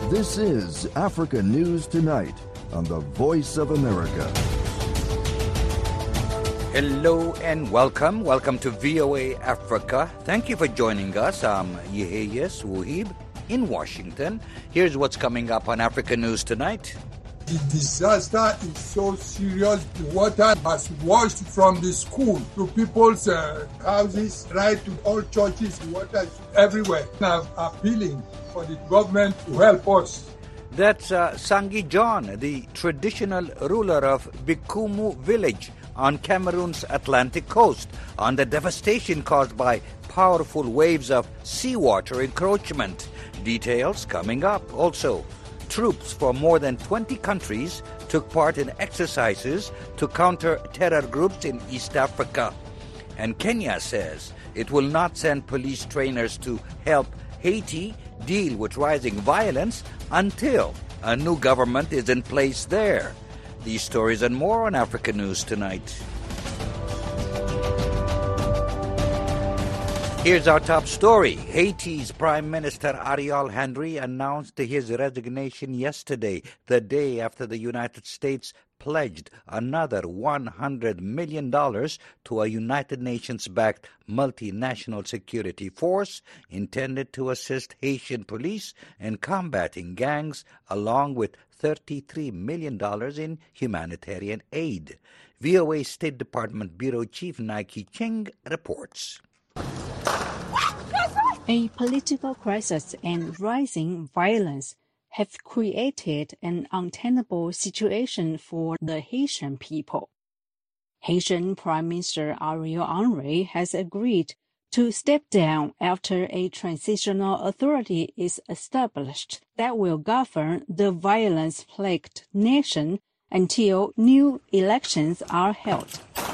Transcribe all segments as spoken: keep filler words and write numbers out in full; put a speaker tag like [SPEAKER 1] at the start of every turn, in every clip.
[SPEAKER 1] This is Africa News Tonight on the Voice of America.
[SPEAKER 2] Hello and welcome. Welcome to V O A Africa. Thank you for joining us. I'm Yeheyes Wuhib in Washington. Here's what's coming up on Africa News Tonight.
[SPEAKER 3] The disaster is so serious. The water has washed from the school to people's uh, houses, right to all churches. The water is everywhere. I'm appealing for the government to help us.
[SPEAKER 2] That's uh, Sangi John, the traditional ruler of Bikumu village on Cameroon's Atlantic coast, on the devastation caused by powerful waves of seawater encroachment. Details coming up. Also, troops from more than twenty countries took part in exercises to counter terror groups in East Africa. And Kenya says it will not send police trainers to help Haiti deal with rising violence until a new government is in place there. These stories and more on Africa News Tonight. Here's our top story. Haiti's Prime Minister Ariel Henry announced his resignation yesterday, the day after the United States pledged another one hundred million dollars to a United Nations-backed multinational security force intended to assist Haitian police in combating gangs, along with thirty-three million dollars in humanitarian aid. V O A State Department Bureau Chief Nike Ching reports.
[SPEAKER 4] A political crisis and rising violence have created an untenable situation for the Haitian people. Haitian Prime Minister Ariel Henry has agreed to step down after a transitional authority is established that will govern the violence-plagued nation until new elections are held.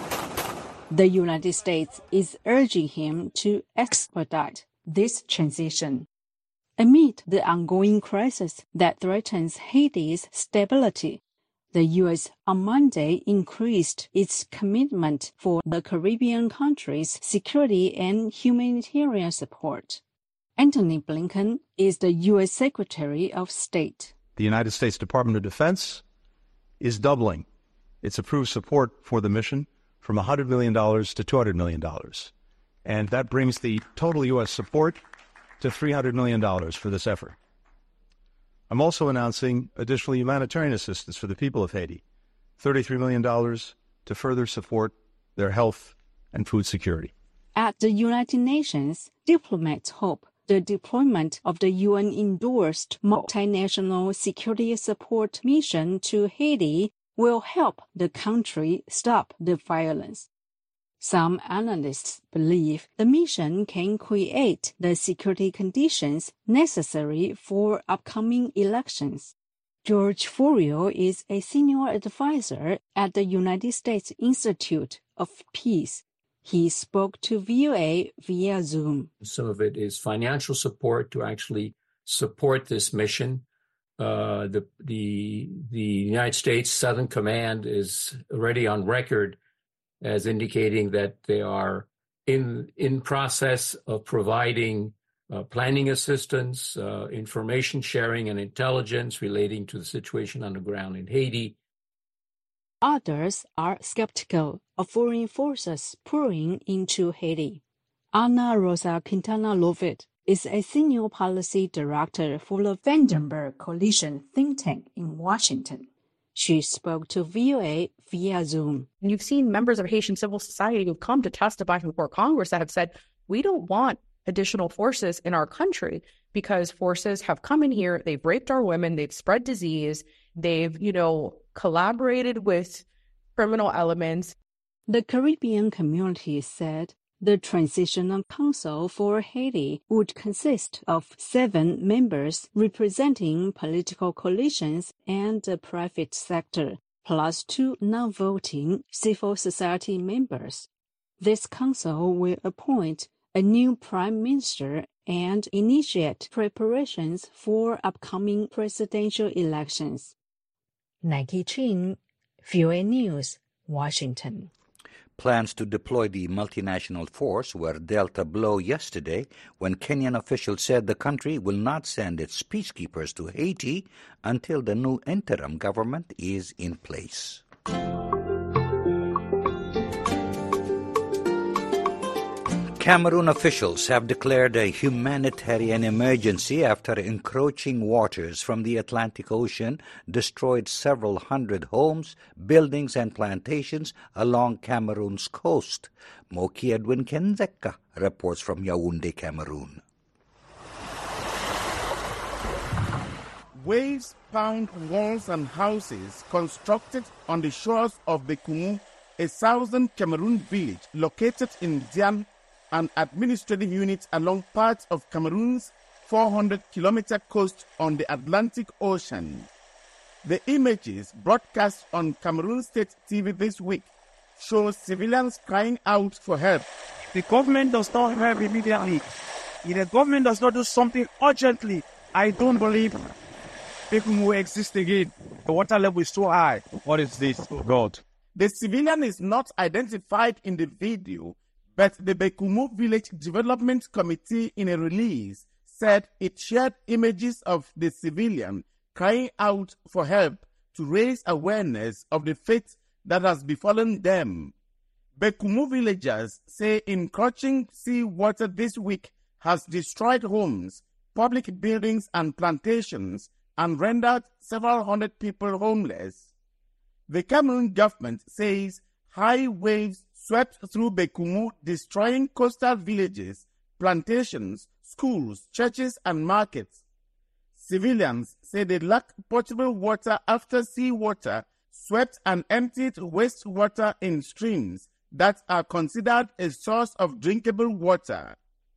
[SPEAKER 4] The United States is urging him to expedite this transition. Amid the ongoing crisis that threatens Haiti's stability, the U S on Monday increased its commitment for the Caribbean country's security and humanitarian support. Antony Blinken is the U S Secretary of State.
[SPEAKER 5] The United States Department of Defense is doubling its approved support for the mission from one hundred million dollars to two hundred million dollars. And that brings the total U S support to three hundred million dollars for this effort. I'm also announcing additional humanitarian assistance for the people of Haiti, thirty-three million dollars to further support their health and food security.
[SPEAKER 4] At the United Nations, diplomats hope the deployment of the U N-endorsed multinational security support mission to Haiti will help the country stop the violence. Some analysts believe the mission can create the security conditions necessary for upcoming elections. George Furio is a senior advisor at the United States Institute of Peace. He spoke to V O A via Zoom.
[SPEAKER 6] Some of it is financial support to actually support this mission. Uh, the, the, the United States Southern Command is already on record as indicating that they are in in process of providing uh, planning assistance, uh, information sharing, and intelligence relating to the situation on the ground in Haiti.
[SPEAKER 4] Others are skeptical of foreign forces pouring into Haiti. Ana Rosa Quintana Lovid is a senior policy director for the Vandenberg Coalition think tank in Washington. She spoke to V O A via Zoom.
[SPEAKER 7] You've seen members of Haitian civil society who've come to testify before Congress that have said, we don't want additional forces in our country because forces have come in here, they've raped our women, they've spread disease, they've, you know, collaborated with criminal elements.
[SPEAKER 4] The Caribbean community said the Transitional Council for Haiti would consist of seven members representing political coalitions and the private sector, plus two non-voting civil society members. This council will appoint a new prime minister and initiate preparations for upcoming presidential elections. Nike Ching, V O A News, Washington.
[SPEAKER 2] Plans to deploy the multinational force were dealt a blow yesterday when Kenyan officials said the country will not send its peacekeepers to Haiti until the new interim government is in place. Cameroon officials have declared a humanitarian emergency after encroaching waters from the Atlantic Ocean destroyed several hundred homes, buildings, and plantations along Cameroon's coast. Moki Edwin Kenzeka reports from Yaoundé, Cameroon.
[SPEAKER 8] Waves pound walls and houses constructed on the shores of Bekumu, a southern Cameroon village located in Dian, an administrative unit along parts of Cameroon's four hundred kilometer coast on the Atlantic Ocean. The images broadcast on Cameroon State T V this week show civilians crying out for help.
[SPEAKER 9] The government does not help immediately. If the government does not do something urgently, I don't believe people will exist again. The water level is too high. What is this, oh God?
[SPEAKER 8] The civilian is not identified in the video, but the Bekumu Village Development Committee in a release said it shared images of the civilian crying out for help to raise awareness of the fate that has befallen them. Bekumu villagers say encroaching sea water this week has destroyed homes, public buildings and plantations and rendered several hundred people homeless. The Cameroon government says high waves swept through Bekumu, destroying coastal villages, plantations, schools, churches, and markets. Civilians say they lack potable water after seawater swept and emptied wastewater in streams that are considered a source of drinkable water.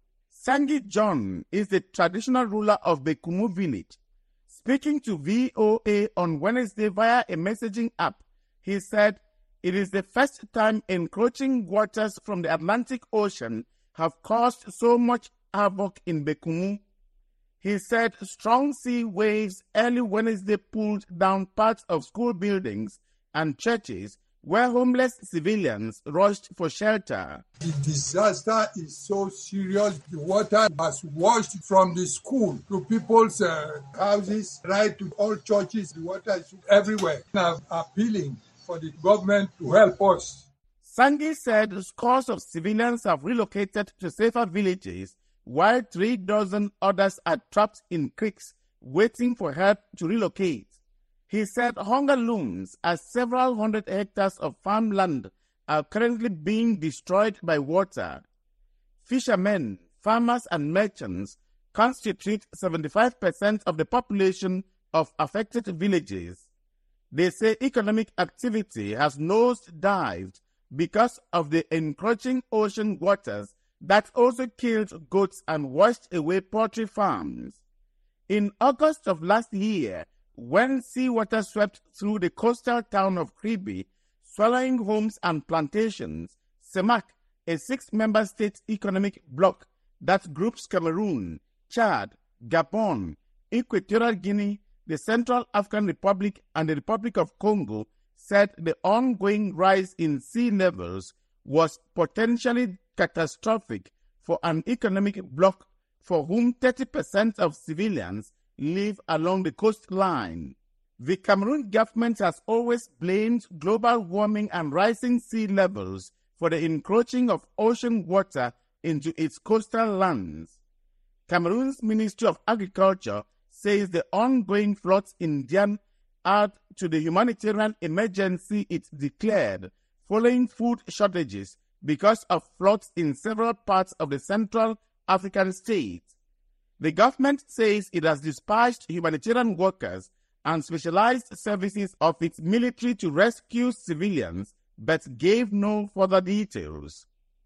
[SPEAKER 8] Sangi John is the traditional ruler of Bekumu village. Speaking to V O A on Wednesday via a messaging app, he said, "It is the first time encroaching waters from the Atlantic Ocean have caused so much havoc in Bekumu." He said strong sea waves early Wednesday pulled down parts of school buildings and churches where homeless civilians rushed for shelter.
[SPEAKER 3] The disaster is so serious. The water has washed from the school to people's uh, houses, right to all churches. The water is everywhere. I'm appealing for the government to help us.
[SPEAKER 8] Sangi said scores of civilians have relocated to safer villages, while three dozen others are trapped in creeks waiting for help to relocate. He said hunger looms as several hundred hectares of farmland are currently being destroyed by water. Fishermen, farmers, and merchants constitute seventy-five percent of the population of affected villages. They say economic activity has nosedived because of the encroaching ocean waters that also killed goats and washed away poultry farms. In August of last year, when seawater swept through the coastal town of Kribi, swallowing homes and plantations, CEMAC, a six-member state economic bloc that groups Cameroon, Chad, Gabon, Equatorial Guinea, the Central African Republic, and the Republic of Congo, said the ongoing rise in sea levels was potentially catastrophic for an economic bloc for whom thirty percent of civilians live along the coastline. The Cameroon government has always blamed global warming and rising sea levels for the encroaching of ocean water into its coastal lands. Cameroon's Ministry of Agriculture says the ongoing floods in Dian add to the humanitarian emergency it declared following food shortages because of floods in several parts of the Central African state. The government says it has dispatched humanitarian workers and specialized services of its military to rescue civilians, but gave no further details.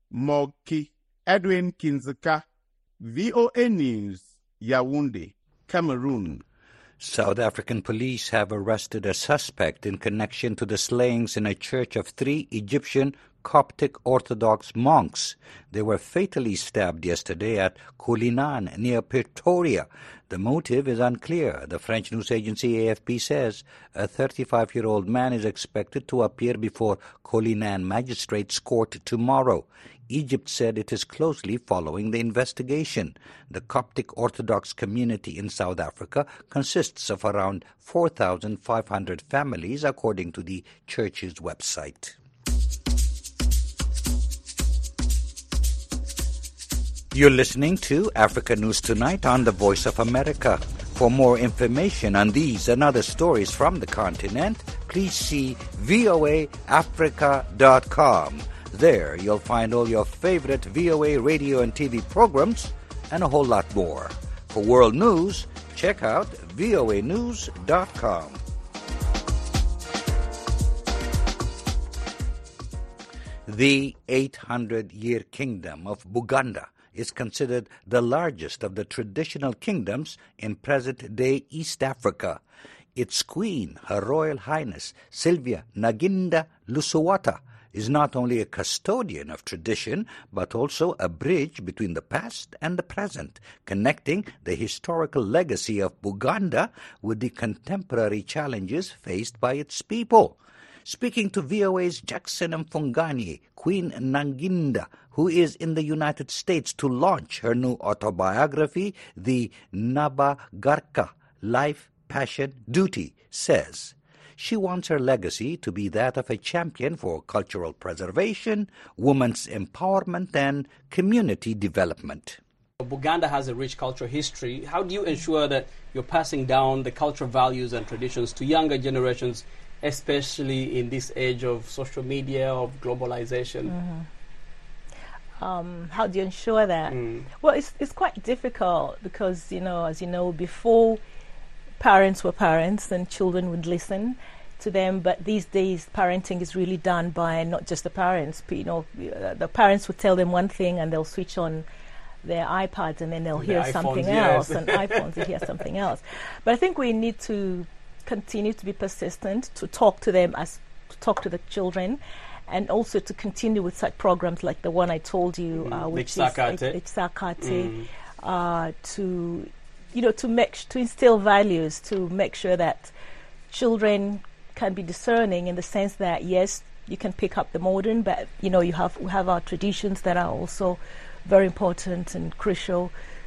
[SPEAKER 8] Moki Edwin Kinzeka, V O A News, Yaoundé, Cameroon.
[SPEAKER 2] South African police have arrested a suspect in connection to the slayings in a church of three Egyptian Coptic Orthodox monks. They were fatally stabbed yesterday at Cullinan, near Pretoria. The motive is unclear. The French news agency A F P says a thirty-five-year-old man is expected to appear before Cullinan Magistrates Court tomorrow. Egypt said it is closely following the investigation. The Coptic Orthodox community in South Africa consists of around four thousand five hundred families, according to the church's website. You're listening to Africa News Tonight on the Voice of America. For more information on these and other stories from the continent, please see V O A Africa dot com. There you'll find all your favorite V O A radio and T V programs and a whole lot more. For world news, check out V O A news dot com. The eight hundred year kingdom of Buganda is considered the largest of the traditional kingdoms in present-day East Africa. Its queen, Her Royal Highness Sylvia Naginda Luswata, is not only a custodian of tradition, but also a bridge between the past and the present, connecting the historical legacy of Buganda with the contemporary challenges faced by its people. Speaking to V O A's Jackson Mfungani, Queen Naginda, who is in the United States to launch her new autobiography, The Nabagarka, Life, Passion, Duty, says she wants her legacy to be that of a champion for cultural preservation, women's empowerment, and community development.
[SPEAKER 10] Buganda has a rich cultural history. How do you ensure that you're passing down the cultural values and traditions to younger generations, especially in this age of social media, of globalization?
[SPEAKER 11] Mm-hmm. Um, how do you ensure that?
[SPEAKER 10] Mm.
[SPEAKER 11] Well, it's it's quite difficult because, you know, as you know, before parents were parents and children would listen to them, but these days parenting is really done by not just the parents. You know, the parents would tell them one thing and they'll switch on their iPads and then they'll
[SPEAKER 10] The
[SPEAKER 11] hear
[SPEAKER 10] iPhones,
[SPEAKER 11] something
[SPEAKER 10] yes.
[SPEAKER 11] else, and iPhones will hear something else. But I think we need to continue to be persistent, to talk to them as to talk to the children, and also to continue with such programs like the one I told you,
[SPEAKER 10] Mm,
[SPEAKER 11] uh, which
[SPEAKER 10] Itsakate.
[SPEAKER 11] is Itsakate,
[SPEAKER 10] Mm.
[SPEAKER 11] uh, to you know to make sh- to instill values, to make sure that children can be discerning in the sense that yes, you can pick up the modern, but you know you have we have our traditions that are also very important and crucial,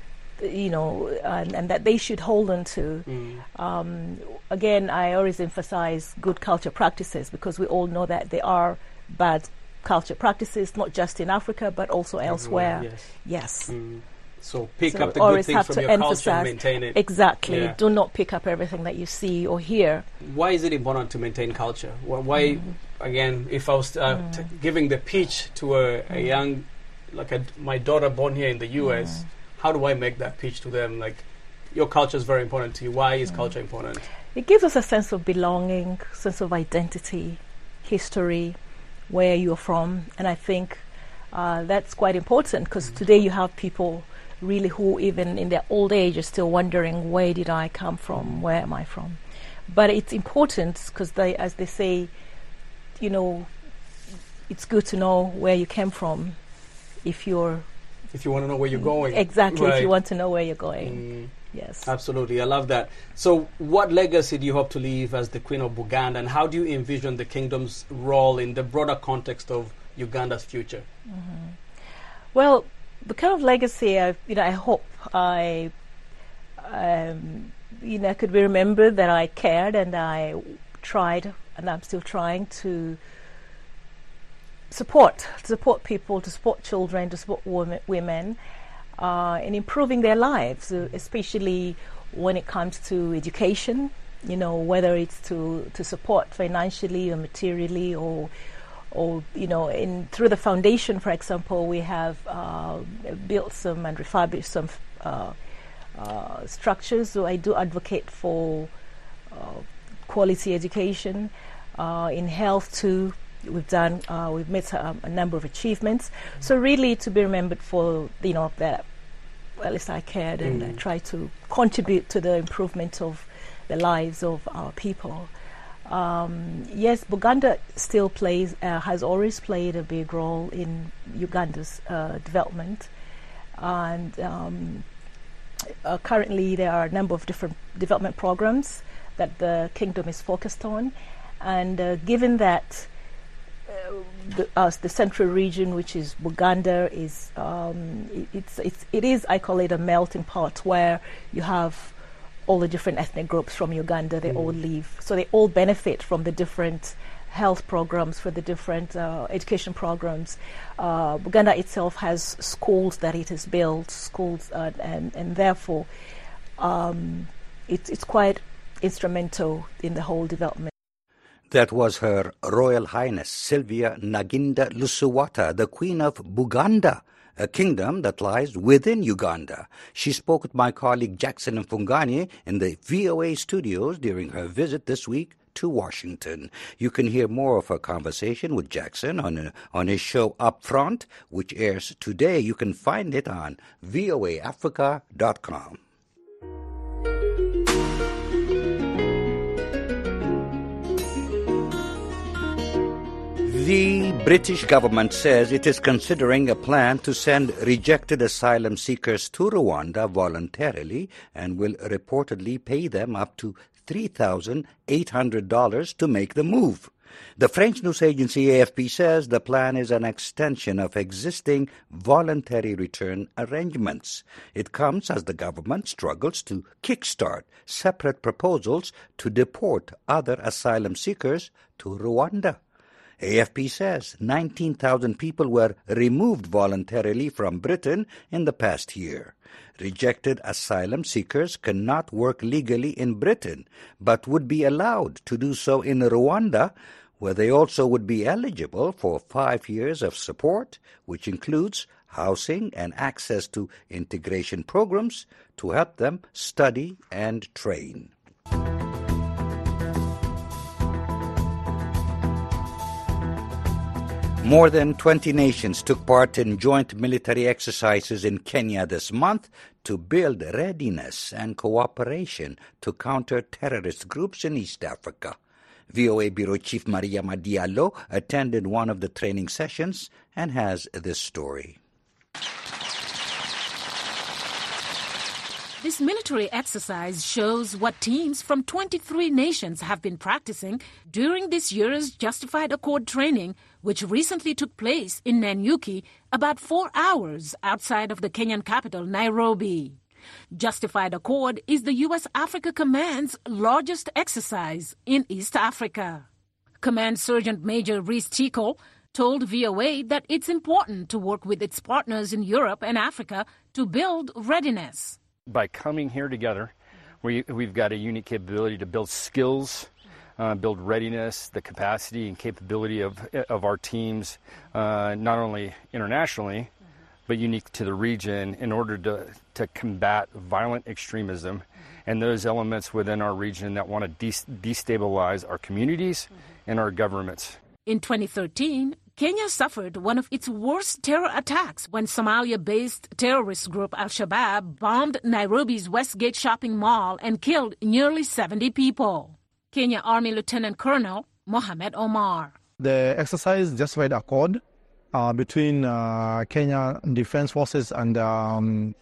[SPEAKER 11] you know, and, and that they should hold on to.
[SPEAKER 10] Mm.
[SPEAKER 11] Um, again, I always emphasize good culture practices because we all know that there are bad culture practices, not just in Africa, but also elsewhere.
[SPEAKER 10] Everywhere,
[SPEAKER 11] Yes.
[SPEAKER 10] yes. Mm. So pick
[SPEAKER 11] So
[SPEAKER 10] up the good
[SPEAKER 11] always
[SPEAKER 10] things
[SPEAKER 11] have
[SPEAKER 10] from
[SPEAKER 11] to
[SPEAKER 10] your culture and
[SPEAKER 11] emphasize-
[SPEAKER 10] maintain it.
[SPEAKER 11] Exactly.
[SPEAKER 10] Yeah.
[SPEAKER 11] Do not pick up everything that you see or hear.
[SPEAKER 10] Why is it important to maintain culture? Wh- Why, again, if I was uh, t- giving the pitch to a, a young, like a, my daughter born here in the U S, how do I make that pitch to them? Like, your culture is very important to you. Why is culture important?
[SPEAKER 11] It gives us a sense of belonging, sense of identity, history, where you're from, and I think uh, that's quite important because today you have people really who even in their old age are still wondering, where did I come from, where am I from? But it's important because they, as they say, you know, it's good to know where you came from if you're
[SPEAKER 10] If you want to know where you're going.
[SPEAKER 11] exactly if
[SPEAKER 10] Right.
[SPEAKER 11] you want to know where you're going.
[SPEAKER 10] Mm.
[SPEAKER 11] Yes.
[SPEAKER 10] Absolutely, I love that. So what legacy do you hope to leave as the Queen of Buganda, and how do you envision the kingdom's role in the broader context of Uganda's future?
[SPEAKER 11] Well, the kind of legacy I, you know, I hope I, um, you know, could be remembered that I cared and I tried, and I'm still trying to support, to support people, to support children, to support women, women uh, in improving their lives, uh, especially when it comes to education. You know, whether it's to to support financially or materially or or you know, in through the foundation, for example, we have uh, built some and refurbished some uh, uh, structures. So I do advocate for uh, quality education uh, in health too. We've done, uh, we've made um, a number of achievements. So really, to be remembered for you know that, well, at least I cared and I tried to contribute to the improvement of the lives of our people. Um, yes, Buganda still plays, uh, has always played a big role in Uganda's uh, development, and um, uh, currently there are a number of different development programs that the kingdom is focused on, and uh, given that uh, the, uh, the central region, which is Buganda, is um, it, it's, it's it is I call it a melting pot where you have all the different ethnic groups from Uganda. They mm. all live, so they all benefit from the different health programs, for the different uh, education programs. Uh, Buganda itself has schools that it has built, schools, uh, and and therefore um, it, it's quite instrumental in the whole development.
[SPEAKER 2] That was Her Royal Highness Sylvia Naginda Lusuwata, the Queen of Buganda, a kingdom that lies within Uganda. She spoke with my colleague Jackson Mfungani in the V O A studios during her visit this week to Washington. You can hear more of her conversation with Jackson on, a, on his show Up Front, which airs today. You can find it on V O A Africa dot com. The British government says it is considering a plan to send rejected asylum seekers to Rwanda voluntarily and will reportedly pay them up to three thousand eight hundred dollars to make the move. The French news agency A F P says the plan is an extension of existing voluntary return arrangements. It comes as the government struggles to kickstart separate proposals to deport other asylum seekers to Rwanda. A F P says nineteen thousand people were removed voluntarily from Britain in the past year. Rejected asylum seekers cannot work legally in Britain, but would be allowed to do so in Rwanda, where they also would be eligible for five years of support, which includes housing and access to integration programs to help them study and train. More than twenty nations took part in joint military exercises in Kenya this month to build readiness and cooperation to counter terrorist groups in East Africa. V O A Bureau Chief Mariama Diallo attended one of the training sessions and has this story.
[SPEAKER 12] This military exercise shows what teams from twenty-three nations have been practicing during this year's Justified Accord training, which recently took place in Nanyuki, about four hours outside of the Kenyan capital, Nairobi. Justified Accord is the U S Africa Command's largest exercise in East Africa. Command Sergeant Major Reese Tico told V O A that it's important to work with its partners in Europe and Africa to build readiness.
[SPEAKER 13] By coming here together, we, we've got a unique capability to build skills, uh, build readiness, the capacity and capability of, of our teams, uh, not only internationally, but unique to the region in order to, to combat violent extremism and those elements within our region that want to de- destabilize our communities and our governments.
[SPEAKER 12] In twenty thirteen, Kenya suffered one of its worst terror attacks when Somalia-based terrorist group Al-Shabaab bombed Nairobi's Westgate shopping mall and killed nearly seventy people. Kenya Army Lieutenant Colonel Mohamed Omar.
[SPEAKER 14] The exercise Justified Accord uh, between uh, Kenya Defense Forces and um,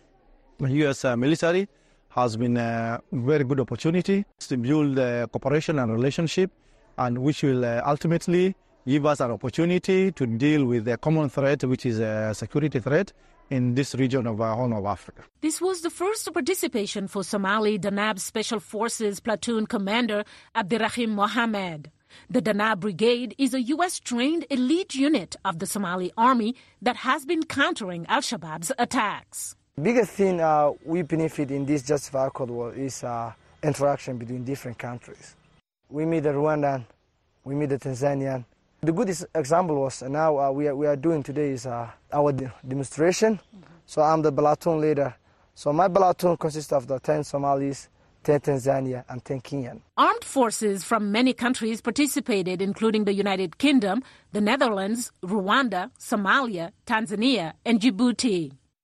[SPEAKER 14] U S uh, military has been a very good opportunity to build uh, cooperation and relationship, and which will uh, ultimately give us an opportunity to deal with a common threat, which is a security threat in this region of our Horn of Africa.
[SPEAKER 12] This was the first participation for Somali Danab Special Forces Platoon Commander Abdirahim Mohammed. The Danab Brigade is a U S-trained elite unit of the Somali Army that has been countering Al-Shabaab's attacks.
[SPEAKER 15] The biggest thing uh, we benefit in this Justified Accord is uh, interaction between different countries. We meet the Rwandan, we meet the Tanzanian. The good example was uh, now uh, we, are, we are doing today is uh, our de- demonstration. Mm-hmm. So I'm the platoon leader. So my platoon consists of the ten Somalis, ten Tanzania, and ten Kenyan.
[SPEAKER 12] Armed forces from many countries participated, including the United Kingdom, the Netherlands, Rwanda, Somalia, Tanzania, and Djibouti.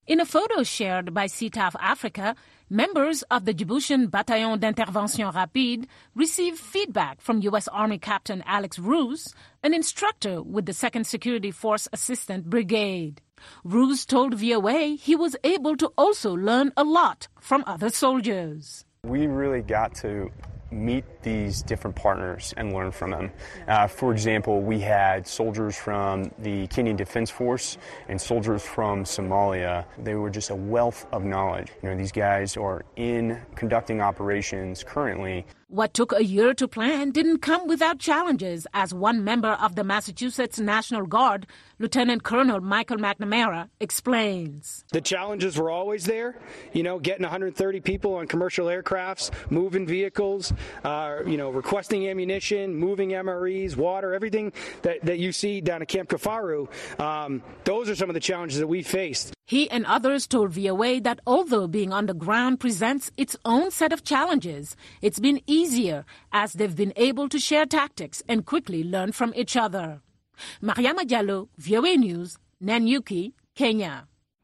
[SPEAKER 12] In a photo shared by C T A F Africa, members of the Djiboutian Bataillon d'Intervention Rapide received feedback from U S Army Captain Alex Roos, an instructor with the second Security Force Assistant Brigade. Roos told V O A he was able to also learn a lot from other soldiers.
[SPEAKER 16] We really got to meet these different partners and learn from them. Uh, for example, we had soldiers from the Kenyan Defense Force and soldiers from Somalia. They were just a wealth of knowledge. You know, these guys are in conducting operations currently.
[SPEAKER 12] What took a year to plan didn't come without challenges, as one member of the Massachusetts National Guard, Lieutenant Colonel Michael McNamara, explains.
[SPEAKER 17] The challenges were always there, you know, getting one hundred thirty people on commercial aircrafts, moving vehicles, uh, you know, requesting ammunition, moving M R Es, water, everything that, that you see down at Camp Kafaru. Um, those are some of the challenges that we faced.
[SPEAKER 12] He and others told V O A that although being on the ground presents its own set of challenges, it's been easier as they've been able to share tactics and quickly learn from each other. Mariama Diallo, V O A News, Nanyuki, Kenya.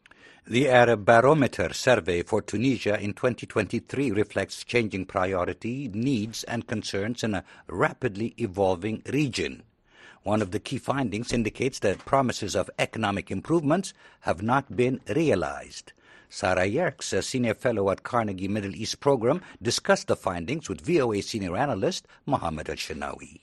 [SPEAKER 2] The Arab Barometer survey for Tunisia in twenty twenty-three reflects changing priority, needs and concerns in a rapidly evolving region. One of the key findings indicates that promises of economic improvements have not been realized. Sarah Yerkes, a senior fellow at Carnegie Middle East Program, discussed the findings with V O A senior analyst Mohammed Al-Shinawi.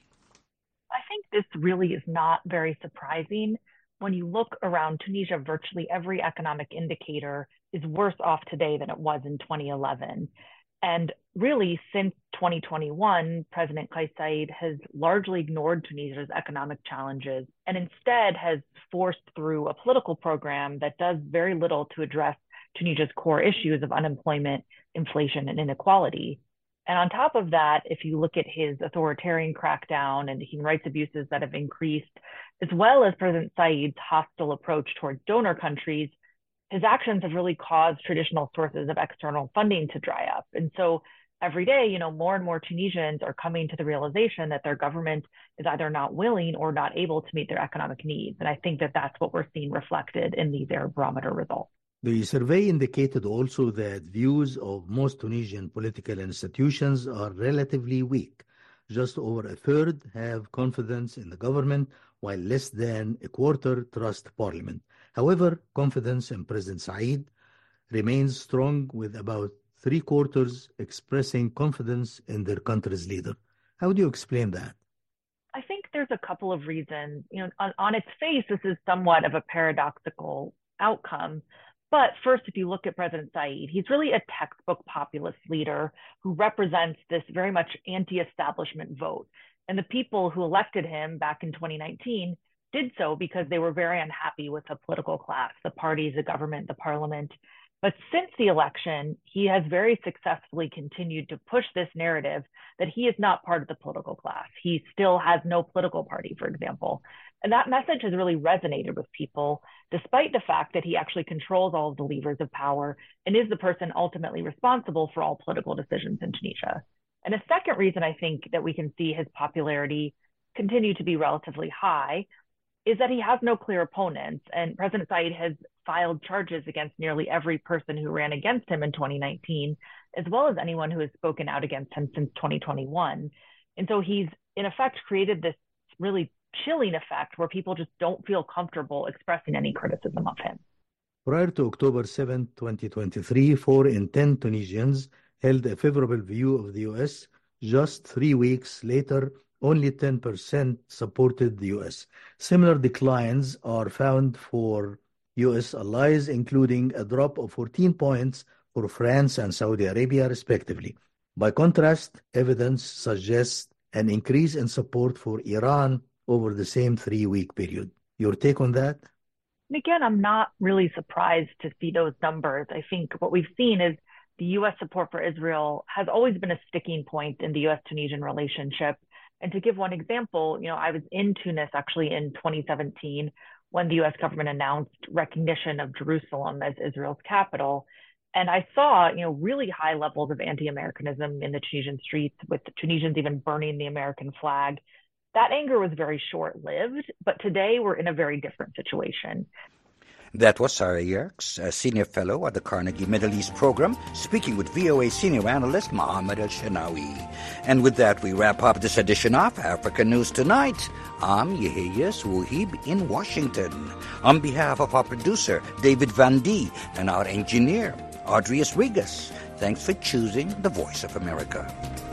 [SPEAKER 18] I think this really is not very surprising. When you look around Tunisia, virtually every economic indicator is worse off today than it was in twenty eleven. And really, since twenty twenty-one, President Kais Saied has largely ignored Tunisia's economic challenges and instead has forced through a political program that does very little to address Tunisia's core issues of unemployment, inflation, and inequality. And on top of that, if you look at his authoritarian crackdown and human rights abuses that have increased, as well as President Saied's hostile approach towards donor countries, his actions have really caused traditional sources of external funding to dry up. And so every day, you know, more and more Tunisians are coming to the realization that their government is either not willing or not able to meet their economic needs. And I think that that's what we're seeing reflected in these Arab Barometer results.
[SPEAKER 19] The survey indicated also that views of most Tunisian political institutions are relatively weak. Just over a third have confidence in the government, while less than a quarter trust parliament. However, confidence in President Saied remains strong, with about three quarters expressing confidence in their country's leader. How do you explain that?
[SPEAKER 18] I think there's a couple of reasons. You know, on, on its face, this is somewhat of a paradoxical outcome. But first, if you look at President Saied, he's really a textbook populist leader who represents this very much anti-establishment vote. And the people who elected him back in twenty nineteen did so because they were very unhappy with the political class, the parties, the government, the parliament. But since the election, he has very successfully continued to push this narrative that he is not part of the political class. He still has no political party, for example. And that message has really resonated with people, despite the fact that he actually controls all of the levers of power and is the person ultimately responsible for all political decisions in Tunisia. And a second reason I think that we can see his popularity continue to be relatively high is that he has no clear opponents. And President Saied has filed charges against nearly every person who ran against him in twenty nineteen, as well as anyone who has spoken out against him since twenty twenty-one. And so he's, in effect, created this really chilling effect where people just don't feel comfortable expressing any criticism of him.
[SPEAKER 19] Prior to October seventh, twenty twenty-three, four in ten Tunisians held a favorable view of the U S. Just three weeks later, only ten percent supported the U S. Similar declines are found for U S allies, including a drop of fourteen points for France and Saudi Arabia, respectively. By contrast, evidence suggests an increase in support for Iran over the same three-week period. Your take on that?
[SPEAKER 18] And again, I'm not really surprised to see those numbers. I think what we've seen is the U S support for Israel has always been a sticking point in the U S-Tunisian relationship. And to give one example, you know, I was in Tunis actually in twenty seventeen when the U S government announced recognition of Jerusalem as Israel's capital. And I saw, you know, really high levels of anti-Americanism in the Tunisian streets, with the Tunisians even burning the American flag. That anger was very short-lived, but today we're in a very different situation.
[SPEAKER 2] That was Sarah Yerkes, a senior fellow at the Carnegie Middle East Program, speaking with V O A senior analyst Mohammed Al-Shanawi. And with that, we wrap up this edition of Africa News Tonight. I'm Yehia Wuhib in Washington. On behalf of our producer, David Van Dee, and our engineer, Audrey Rigas, thanks for choosing the Voice of America.